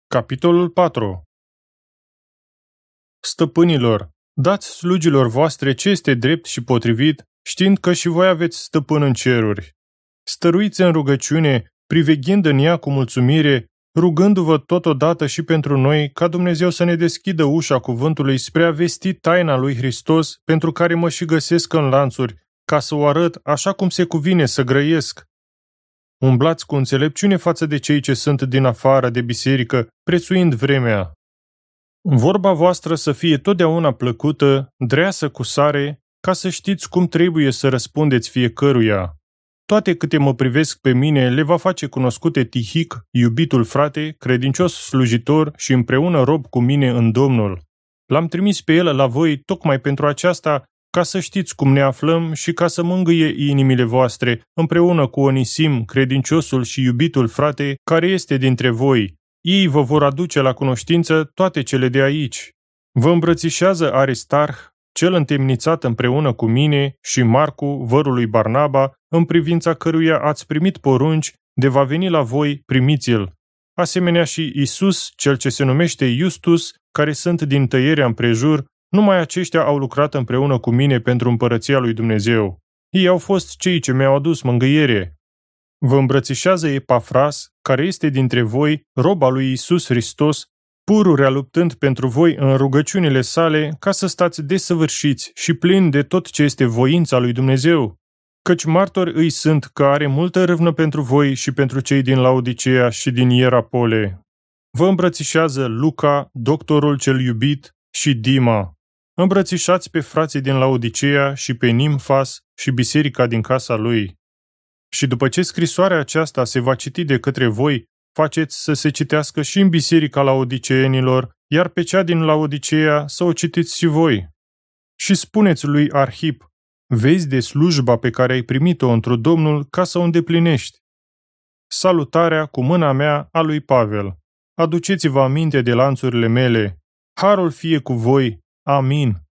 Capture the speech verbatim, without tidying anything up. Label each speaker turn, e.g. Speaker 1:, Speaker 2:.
Speaker 1: Capitolul patru. Stăpânilor, dați slugilor voastre ce este drept și potrivit, știind că și voi aveți stăpân în ceruri. Stăruiți în rugăciune, priveghind în ea cu mulțumire, rugându-vă totodată și pentru noi, ca Dumnezeu să ne deschidă ușa cuvântului spre a vesti taina lui Hristos, pentru care mă și găsesc în lanțuri, ca să o arăt așa cum se cuvine să grăiesc. Umblați cu înțelepciune față de cei ce sunt din afară de biserică, prețuind vremea. Vorba voastră să fie totdeauna plăcută, dreasă cu sare, ca să știți cum trebuie să răspundeți fiecăruia. Toate câte mă privesc pe mine le va face cunoscute Tihic, iubitul frate, credincios slujitor și împreună rob cu mine în Domnul. L-am trimis pe el la voi tocmai pentru aceasta, ca să știți cum ne aflăm și ca să mângâie inimile voastre, împreună cu Onisim, credinciosul și iubitul frate, care este dintre voi. Ei vă vor aduce la cunoștință toate cele de aici. Vă îmbrățișează Aristarh, cel întemnițat împreună cu mine, și Marcu, vărul lui Barnaba, în privința căruia ați primit porunci, de va veni la voi, primiți-l. Asemenea și Isus, cel ce se numește Iustus, care sunt din tăierea împrejur, numai aceștia au lucrat împreună cu mine pentru împărăția lui Dumnezeu. Ei au fost cei ce mi-au adus mângâiere. Vă îmbrățișează Epafras, care este dintre voi, roba lui Isus Hristos, pururea luptând pentru voi în rugăciunile sale, ca să stați desăvârșiți și plini de tot ce este voința lui Dumnezeu. Căci martori îi sunt că are multă râvnă pentru voi și pentru cei din Laodicea și din Ierapole. Vă îmbrățișează Luca, doctorul cel iubit, și Dima. Îmbrățișați pe frații din Laodicea și pe Nimfas și biserica din casa lui. Și după ce scrisoarea aceasta se va citi de către voi, faceți să se citească și în biserica laodiceenilor, iar pe cea din Laodicea să o citiți și voi. Și spuneți lui Arhip, vezi de slujba pe care ai primit-o într Domnul ca să o îndeplinești. Salutarea cu mâna mea a lui Pavel. Aduceți-vă aminte de lanțurile mele. Harul fie cu voi. Amin.